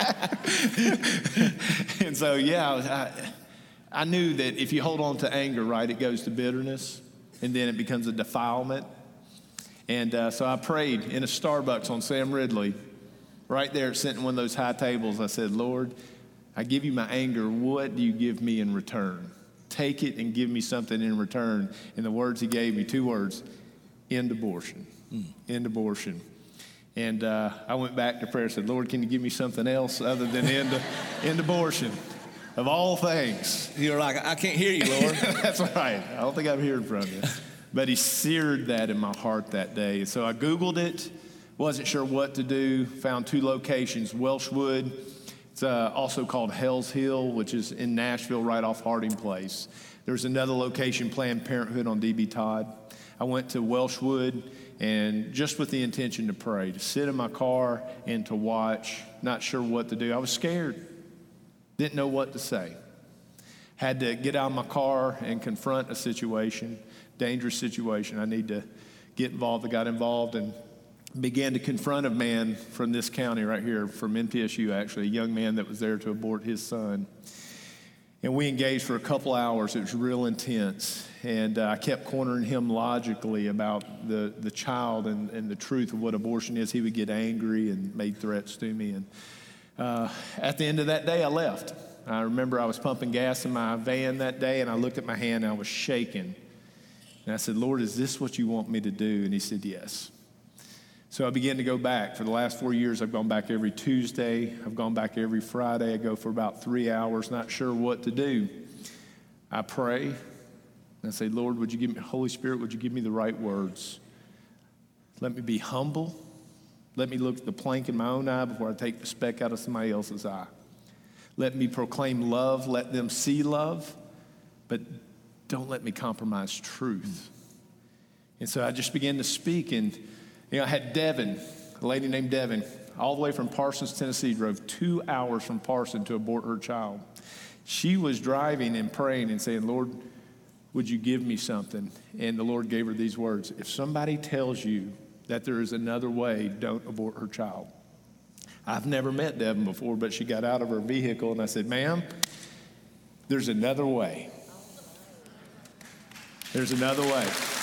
And so, I knew that if you hold on to anger, right, it goes to bitterness, and then it becomes a defilement. And so I prayed in a Starbucks on Sam Ridley, right there sitting one of those high tables. I said, Lord, I give you my anger. What do you give me in return? Take it and give me something in return. And the words he gave me, 2 words, end abortion. End abortion. And I went back to prayer and said, Lord, can you give me something else other than end abortion? Of all things. You're like, I can't hear you, Lord. That's right. I don't think I'm hearing from you. But he seared that in my heart that day. So I Googled it, wasn't sure what to do, found 2 locations, Welshwood. It's also called Hell's Hill, which is in Nashville, right off Harding Place. There's another location, Planned Parenthood on D.B. Todd. I went to Welshwood, and just with the intention to pray, to sit in my car and to watch, not sure what to do. I was scared. Didn't know what to say. Had to get out of my car and confront a situation, dangerous situation. I need to get involved. I got involved and began to confront a man from this county right here, from NPSU actually, a young man that was there to abort his son. And we engaged for a couple hours. It was real intense. And I kept cornering him logically about the child and the truth of what abortion is. He would get angry and made threats to me. And at the end of that day, I left. I remember I was pumping gas in my van that day, and I looked at my hand, and I was shaking. And I said, Lord, is this what you want me to do? And he said, yes. So I began to go back. For the last 4 years, I've gone back every Tuesday. I've gone back every Friday. I go for about 3 hours, not sure what to do. I pray, and I say, Lord, would you give me, Holy Spirit, would you give me the right words? Let me be humble. Let me look at the plank in my own eye before I take the speck out of somebody else's eye. Let me proclaim love. Let them see love. But don't let me compromise truth. And so I just began to speak. And, I had Devin, a lady named Devin, all the way from Parsons, Tennessee, drove 2 hours from Parsons to abort her child. She was driving and praying and saying, Lord, would you give me something? And the Lord gave her these words. If somebody tells you that there is another way, don't abort her child. I've never met Devin before, but she got out of her vehicle, and I said, ma'am, there's another way. There's another way.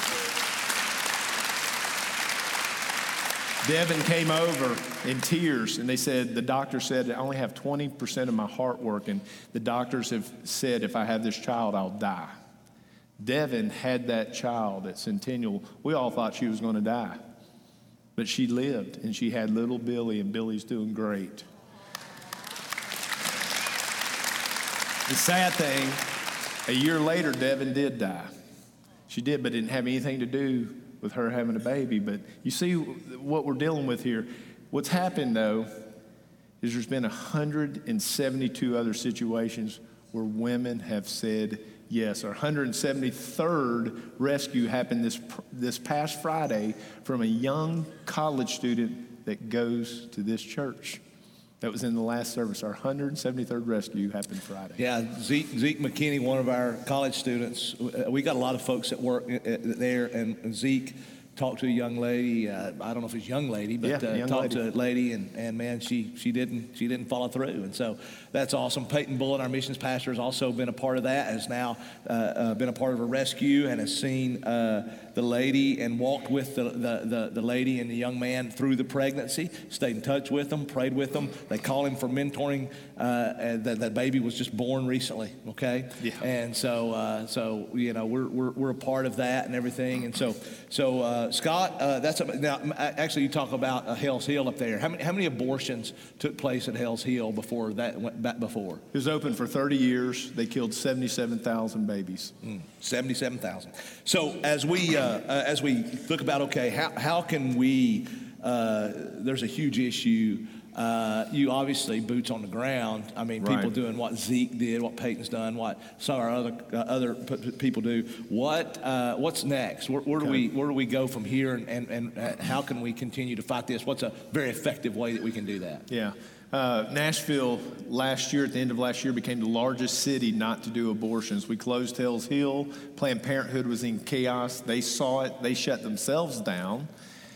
Devin came over in tears, and they said, the doctor said, I only have 20% of my heart working. The doctors have said, if I have this child, I'll die. Devin had that child at Centennial. We all thought she was going to die. But she lived, and she had little Billy, and Billy's doing great. The sad thing, a year later, Devin did die. She did, but it didn't have anything to do with her having a baby. But you see what we're dealing with here. What's happened, though, is there's been 172 other situations where women have said yes. Our 173rd rescue happened this past Friday from a young college student that goes to this church. That was in the last service. Our 173rd rescue happened Friday. Yeah, Zeke McKinney, one of our college students. We got a lot of folks that work there, and Zeke talked to a young lady. I don't know if it's a young lady, but talked to a lady, and man, she didn't follow through, and so that's awesome. Peyton Bullitt, our missions pastor, has also been a part of that. Has now been a part of a rescue and has seen the lady and walked with the lady and the young man through the pregnancy. Stayed in touch with them, prayed with them. They call him for mentoring. That baby was just born recently. Okay, yeah. And so we're a part of that and everything, and so. Scott, now actually you talk about Hell's Hill up there. How many abortions took place at Hell's Hill before that went back before? It was open for 30 years. They killed 77,000 babies. 77,000. So as we think about, how can we? There's a huge issue. You obviously boots on the ground. I mean, right. People doing what Zeke did, what Peyton's done, what some of our other people do. What's next? Where do we go from here, and how can we continue to fight this? What's a very effective way that we can do that? Yeah. Nashville last year, at the end of last year, became the largest city not to do abortions. We closed Hell's Hill. Planned Parenthood was in chaos. They saw it. They shut themselves down.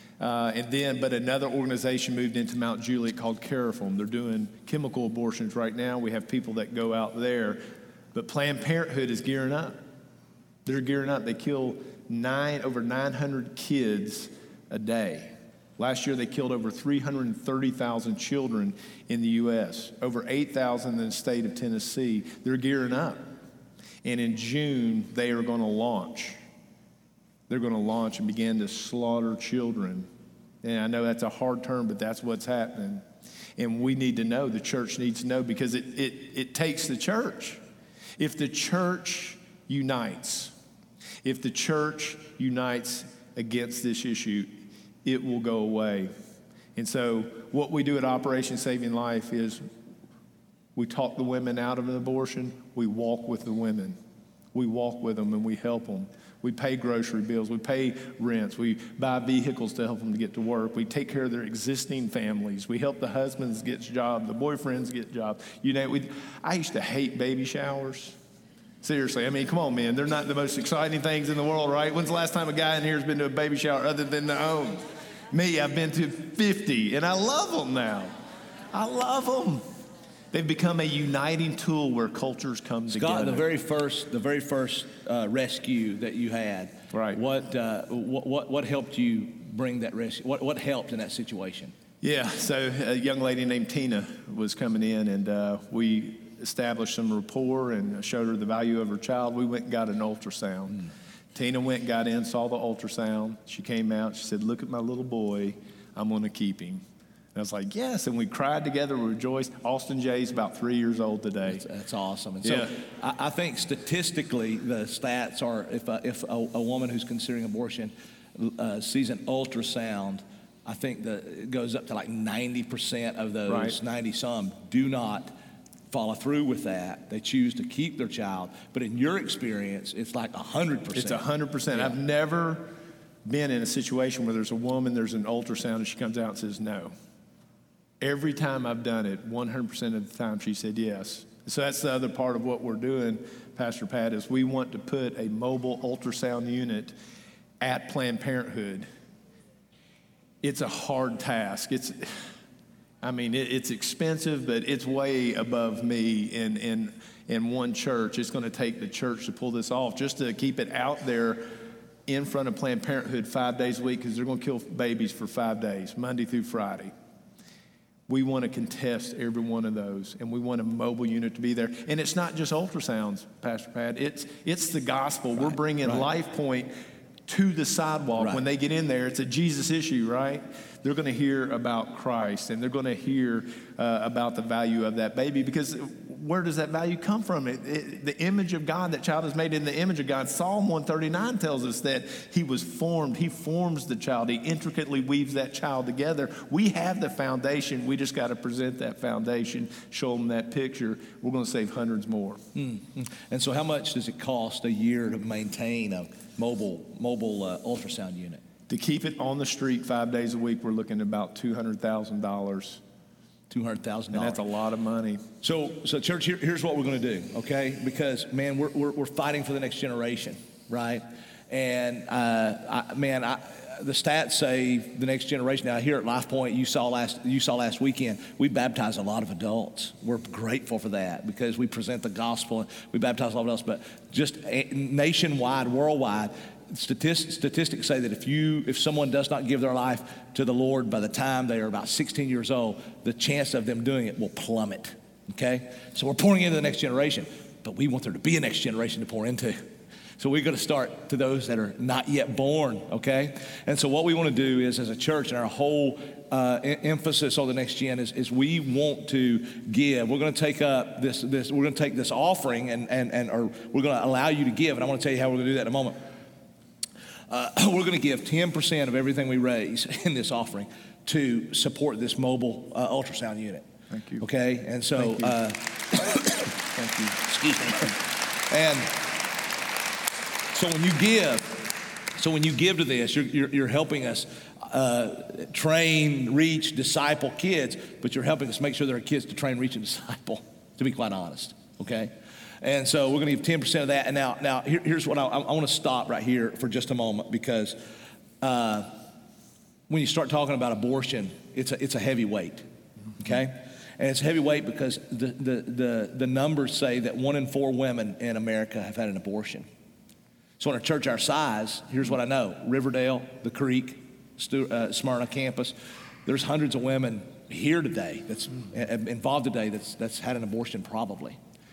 But another organization moved into Mount Juliet called Cariform. They're doing chemical abortions right now. We have people that go out there. But Planned Parenthood is gearing up. They're gearing up. They kill over 900 kids a day. Last year, they killed over 330,000 children in the U.S., over 8,000 in the state of Tennessee. They're gearing up. And in June, they are going to launch. They're going to launch and begin to slaughter children. And I know that's a hard term, but that's what's happening. And we need to know, the church needs to know, because it takes the church. If the church unites, against this issue, it will go away. And so what we do at Operation Saving Life is we talk the women out of an abortion. We walk with the women. We walk with them and we help them. We pay grocery bills. We pay rents. We buy vehicles to help them to get to work. We take care of their existing families. We help the husbands get jobs, the boyfriends get jobs. I used to hate baby showers. Seriously, I mean, come on, man. They're not the most exciting things in the world, right? When's the last time a guy in here has been to a baby shower other than their own? Me, I've been to 50, and I love them now. I love them. They've become a uniting tool where cultures come Scott, together. the very first rescue that you had, Right. What helped you bring that rescue? What helped in that situation? Yeah, so a young lady named Tina was coming in, and we established some rapport and showed her the value of her child. We went and got an ultrasound. Tina went and got in, saw the ultrasound. She came out, she said, "Look at my little boy, I'm going to keep him." And I was like, "Yes," and we cried together, we rejoiced. Austin Jay's about 3 years old today. That's awesome. And Yeah. so I think statistically the stats are if a woman who's considering abortion sees an ultrasound, I think that it goes up to like 90% of those, Right. 90-some, do not follow through with that. They choose to keep their child. But in your experience, it's like 100%. It's 100%. Yeah. I've never been in a situation where there's a woman, there's an ultrasound, and she comes out and says no. Every time I've done it, 100% of the time she said yes. So that's the other part of what we're doing, Pastor Pat, is we want to put a mobile ultrasound unit at Planned Parenthood. It's a hard task. It's expensive, but it's way above me in one church. It's going to take the church to pull this off, just to keep it out there in front of Planned Parenthood 5 days a week, because they're going to kill babies for 5 days, Monday through Friday. We want to contest every one of those, and we want a mobile unit to be there. And it's not just ultrasounds, Pastor Pat. It's the gospel. We're bringing Life Point to the sidewalk. Right. When they get in there, it's a Jesus issue, right? They're going to hear about Christ, and they're going to hear about the value of that baby, because where does that value come from? The image of God, that child is made in the image of God. Psalm 139 tells us that he was formed. He forms the child. He intricately weaves that child together. We have the foundation. We just got to present that foundation, show them that picture. We're going to save hundreds more. Mm-hmm. And so how much does it cost a year to maintain a mobile ultrasound unit? To keep it on the street 5 days a week, we're looking at about $200,000. $200,000. And that's a lot of money. So church, here's what we're going to do, okay? Because, man, we're fighting for the next generation, right? And, the stats say the next generation. Now, here at Life Point, you saw last weekend, we baptize a lot of adults. We're grateful for that because we present the gospel and we baptize a lot of adults. But just nationwide, worldwide, statistics say that if someone does not give their life to the Lord by the time they are about 16 years old, the chance of them doing it will plummet, okay? So we're pouring into the next generation, but we want there to be a next generation to pour into. So we're going to start to those that are not yet born, okay? And so what we want to do is, as a church, and our whole emphasis on the next gen is we want to give. We're going to take up this. We're going to take this offering, and we're going to allow you to give. And I want to tell you how we're going to do that in a moment. We're going to give 10% of everything we raise in this offering to support this mobile ultrasound unit. Thank you. Okay, and so Thank you. excuse me. And so when you give to this, you're helping us train, reach, disciple kids, but you're helping us make sure there are kids to train, reach, and disciple, to be quite honest, okay? And so we're going to give 10% of that. And now here's what I want to stop right here for just a moment, because when you start talking about abortion, it's a heavy weight, okay? And it's a heavy weight because the numbers say that 1 in 4 women in America have had an abortion. So in a church our size, here's what I know. Riverdale, the Creek, Smyrna campus, there's hundreds of women here today that's involved today that's had an abortion probably.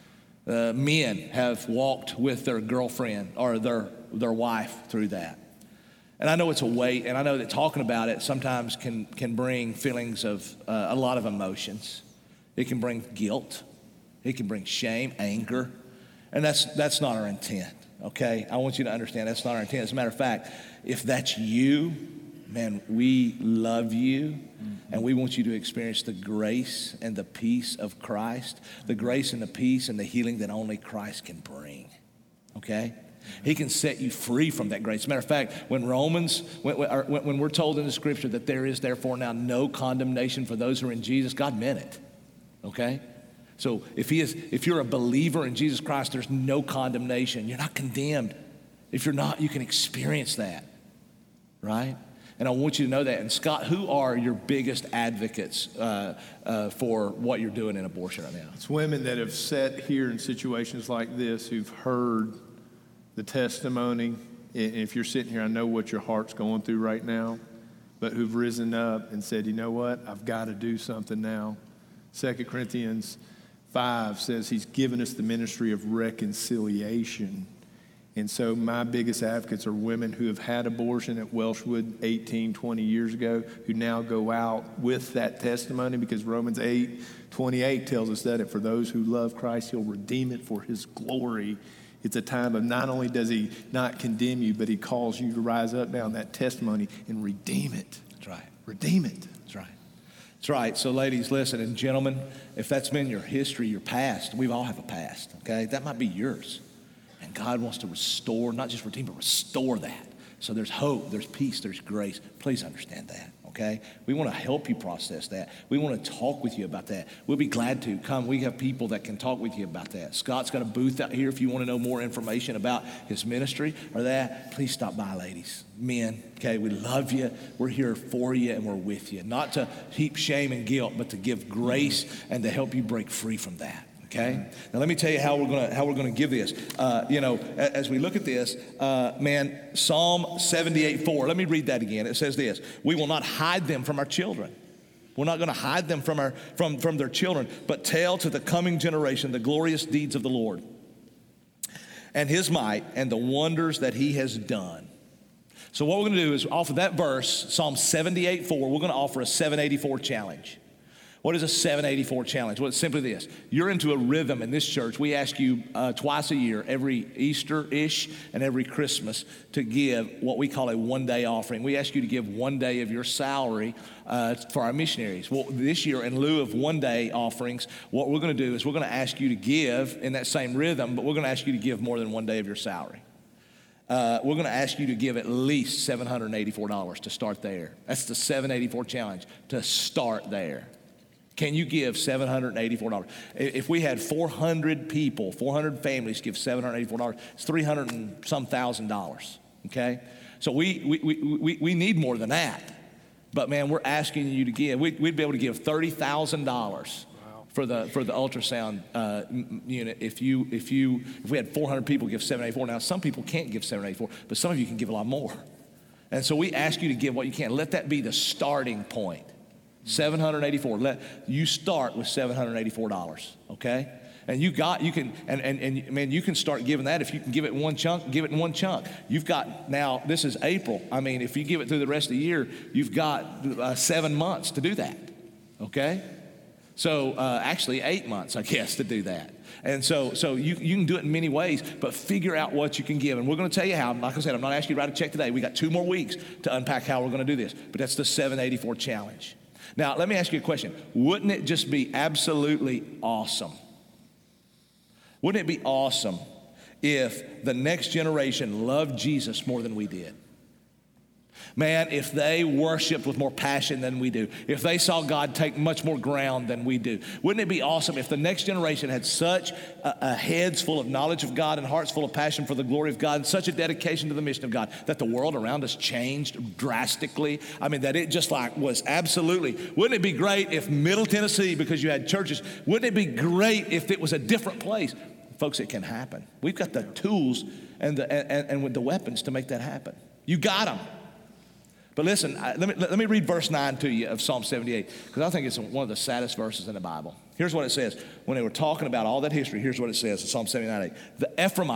Men have walked with their girlfriend or their wife through that. And I know it's a weight, and I know that talking about it sometimes can bring feelings of a lot of emotions. It can bring guilt. It can bring shame, anger. And that's not our intent, okay? I want you to understand that's not our intent. As a matter of fact, if that's you, man, we love you, and we want you to experience the grace and the peace of Christ, the grace and the peace and the healing that only Christ can bring, okay? He can set you free from that grace. As a matter of fact, when we're told in the scripture that there is therefore now no condemnation for those who are in Jesus, God meant it, okay? So if you're a believer in Jesus Christ, there's no condemnation. You're not condemned. If you're not, you can experience that, right? And I want you to know that. And Scott, who are your biggest advocates for what you're doing in abortion right now? It's women that have sat here in situations like this who've heard the testimony. And if you're sitting here, I know what your heart's going through right now, but who've risen up and said, you know what, I've got to do something now. 2 Corinthians 5 says he's given us the ministry of reconciliation. And so my biggest advocates are women who have had abortion at Welshwood 18, 20 years ago, who now go out with that testimony, because Romans 8:28 tells us that for those who love Christ, he'll redeem it for his glory. It's a time of not only does he not condemn you, but he calls you to rise up now in that testimony and redeem it. That's right. Redeem it. That's right. That's right. So ladies, listen, and gentlemen, if that's been your history, your past, we all have a past, okay? That might be yours. And God wants to restore, not just redeem, but restore that. So there's hope, there's peace, there's grace. Please understand that, okay? We want to help you process that. We want to talk with you about that. We'll be glad to come. We have people that can talk with you about that. Scott's got a booth out here if you want to know more information about his ministry or that. Please stop by, ladies, men, okay? We love you. We're here for you and we're with you. Not to heap shame and guilt, but to give grace and to help you break free from that. Okay. Now let me tell you how we're gonna give this. As we look at this, Psalm 78:4. Let me read that again. It says this: "We will not hide them from our children. We're not going to hide them from their children, but tell to the coming generation the glorious deeds of the Lord, and His might, and the wonders that He has done." So what we're going to do is, off of that verse, Psalm 78:4, we're going to offer a 784 challenge. What is a 784 challenge? Well, it's simply this. You're into a rhythm in this church. We ask you twice a year, every Easter-ish and every Christmas, to give what we call a one-day offering. We ask you to give 1 day of your salary for our missionaries. Well, this year, in lieu of one-day offerings, what we're going to do is we're going to ask you to give in that same rhythm, but we're going to ask you to give more than 1 day of your salary. We're going to ask you to give at least $784 to start there. That's the 784 challenge, to start there. Can you give $784? If we had 400 people, 400 families give $784, it's $300 and some thousand, okay? So we need more than that. But man, we're asking you to give. We'd be able to give $30,000 for the ultrasound unit if we had 400 people give $784. Now some people can't give $784, but some of you can give a lot more. And so we ask you to give what you can. Let that be the starting point. $784. Let you start with $784, okay? And you can start giving that. If you can give it in one chunk, give it in one chunk. You've got, now this is April. I mean, if you give it through the rest of the year, you've got 7 months to do that, okay? So actually 8 months, I guess, to do that. And so you can do it in many ways, but figure out what you can give. And we're going to tell you how. Like I said, I'm not asking you to write a check today. We got 2 more weeks to unpack how we're going to do this. But that's the 784 challenge. Now, let me ask you a question. Wouldn't it just be absolutely awesome? Wouldn't it be awesome if the next generation loved Jesus more than we did? Man, if they worshiped with more passion than we do, if they saw God take much more ground than we do, wouldn't it be awesome if the next generation had such heads full of knowledge of God and hearts full of passion for the glory of God and such a dedication to the mission of God that the world around us changed drastically? I mean, that it just was absolutely, wouldn't it be great if Middle Tennessee, because you had churches, wouldn't it be great if it was a different place? Folks, it can happen. We've got the tools and with the weapons to make that happen. You got them. But listen, let me read verse 9 to you of Psalm 78, because I think it's one of the saddest verses in the Bible. Here's what it says. When they were talking about all that history, here's what it says in Psalm 79:8. The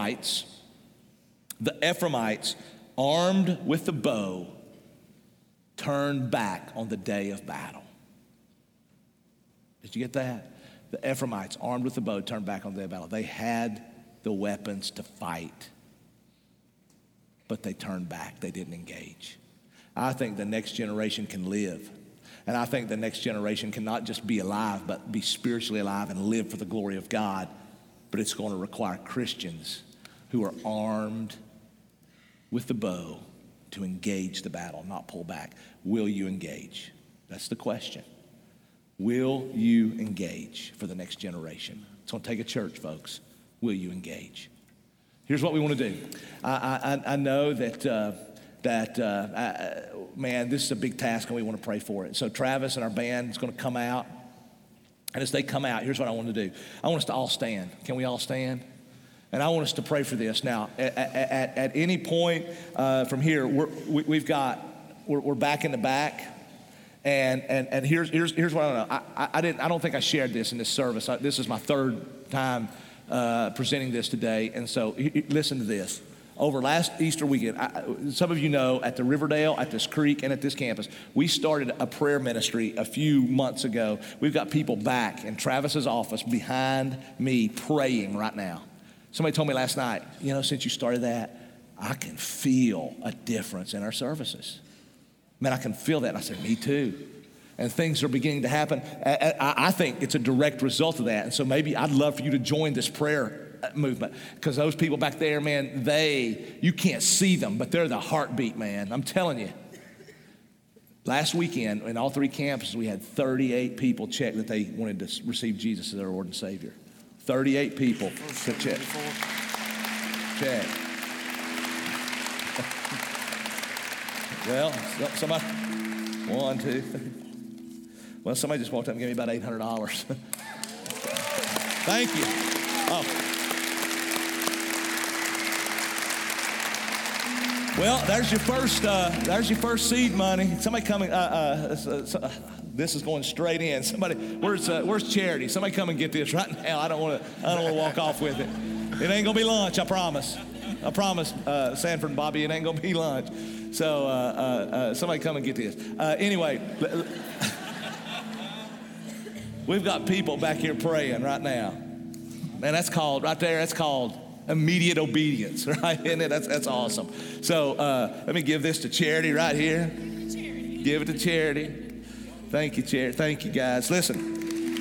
Ephraimites, armed with the bow, turned back on the day of battle. Did you get that? The Ephraimites, armed with the bow, turned back on the day of battle. They had the weapons to fight, but they turned back. They didn't engage. I think the next generation can live. And I think the next generation can not just be alive, but be spiritually alive and live for the glory of God. But it's going to require Christians who are armed with the bow to engage the battle, not pull back. Will you engage? That's the question. Will you engage for the next generation? It's going to take a church, folks. Will you engage? Here's what we want to do. I know that that, man, this is a big task and we want to pray for it. So Travis and our band is going to come out. And as they come out, here's what I want to do. I want us to all stand. Can we all stand? And I want us to pray for this. Now, at any point from here, we're back in the back. And here's what I know. I don't think I shared this in this service. This is my third time presenting this today. And so listen to this. Over last Easter weekend, some of you know, at the Riverdale, at this creek, and at this campus, we started a prayer ministry a few months ago. We've got people back in Travis's office behind me praying right now. Somebody told me last night, you know, since you started that, I can feel a difference in our services. Man, I can feel that. And I said, me too. And things are beginning to happen. I think it's a direct result of that. And so maybe I'd love for you to join this prayer movement, because those people back there, man, you can't see them, but they're the heartbeat, man. I'm telling you. Last weekend, in all three campuses, we had 38 people check that they wanted to receive Jesus as their Lord and Savior. 38 people to check. Check. Well, somebody, 1, 2. Well, somebody just walked up and gave me about $800. Thank you. Oh. Well, there's your first seed money. Somebody coming. This is going straight in. Somebody, where's Charity? Somebody come and get this right now. I don't want to walk off with it. It ain't gonna be lunch. I promise. Sanford and Bobby, it ain't gonna be lunch. So somebody come and get this. Anyway, we've got people back here praying right now. Man, that's called right there. That's called immediate obedience, right? Isn't it? That's awesome. So let me give this to Charity right here. Charity. Give it to Charity. Thank you, Charity. Thank you, guys. Listen.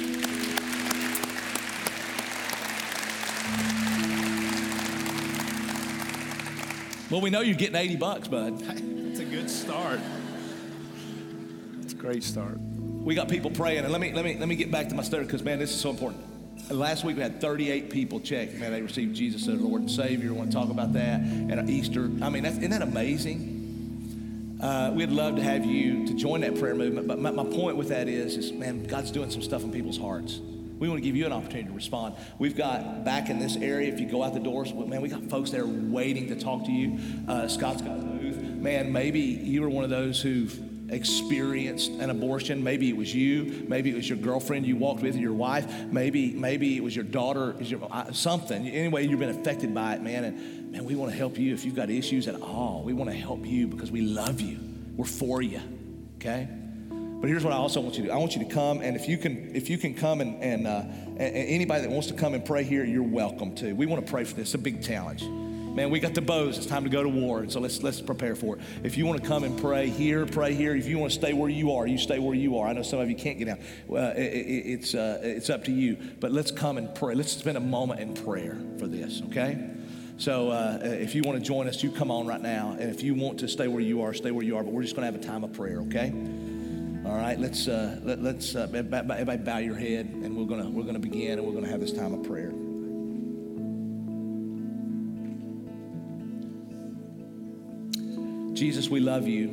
Well, we know you're getting $80, bud. It's a good start. It's a great start. We got people praying, and let me get back to my story, because man, this is so important. Last week we had 38 people check. Man, they received Jesus as Lord and Savior. We want to talk about that. And Easter, I mean, isn't that amazing? We'd love to have you to join that prayer movement. But my point with that is, man, God's doing some stuff in people's hearts. We want to give you an opportunity to respond. We've got back in this area, if you go out the doors, man, we got folks there waiting to talk to you. Scott's got a booth. Man, maybe you were one of those who've experienced an abortion. Maybe it was you. Maybe it was your girlfriend you walked with, or your wife. Maybe it was your daughter, something. Anyway, you've been affected by it, man. And man, we want to help you if you've got issues at all. We want to help you because we love you. We're for you, okay? But here's what I also want you to do. I want you to come, and if you can come and anybody that wants to come and pray here, you're welcome to. We want to pray for this. It's a big challenge. Man, we got the bows. It's time to go to war, and so let's prepare for it. If you want to come and pray here. If you want to stay where you are, you stay where you are. I know some of you can't get out. It's up to you. But let's come and pray. Let's spend a moment in prayer for this, okay? So if you want to join us, you come on right now. And if you want to stay where you are, stay where you are. But we're just going to have a time of prayer, okay? All right. Let's everybody bow your head, and we're gonna begin, and we're gonna have this time of prayer. Jesus, we love you.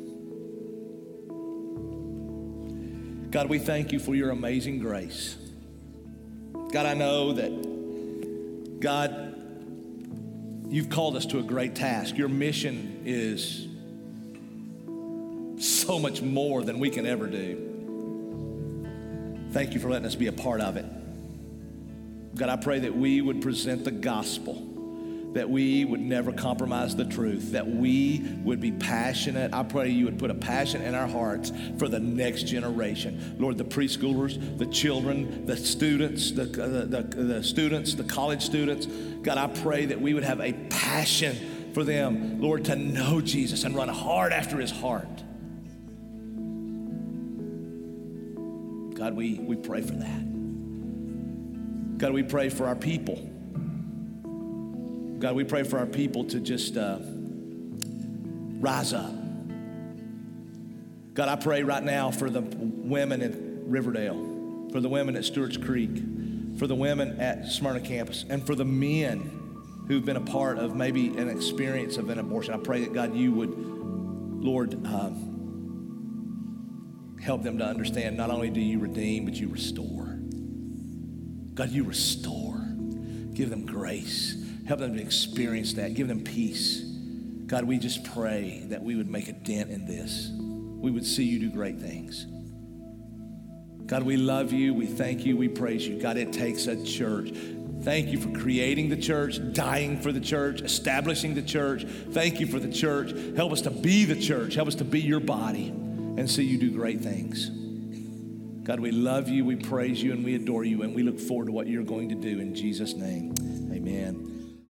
God, we thank you for your amazing grace. God, I know that, God, you've called us to a great task. Your mission is so much more than we can ever do. Thank you for letting us be a part of it. God, I pray that we would present the gospel, that we would never compromise the truth, that we would be passionate. I pray you would put a passion in our hearts for the next generation. Lord, the preschoolers, the children, the students, the college students. God, I pray that we would have a passion for them, Lord, to know Jesus and run hard after his heart. God, we pray for that. God, we pray for our people. God, we pray for our people to just rise up. God, I pray right now for the women in Riverdale, for the women at Stewart's Creek, for the women at Smyrna campus, and for the men who've been a part of maybe an experience of an abortion. I pray that, God, you would, Lord, help them to understand not only do you redeem, but you restore. God, you restore. Give them grace. Help them to experience that. Give them peace. God, we just pray that we would make a dent in this. We would see you do great things. God, we love you. We thank you. We praise you. God, it takes a church. Thank you for creating the church, dying for the church, establishing the church. Thank you for the church. Help us to be the church. Help us to be your body and see you do great things. God, we love you, we praise you, and we adore you, and we look forward to what you're going to do in Jesus' name. Amen.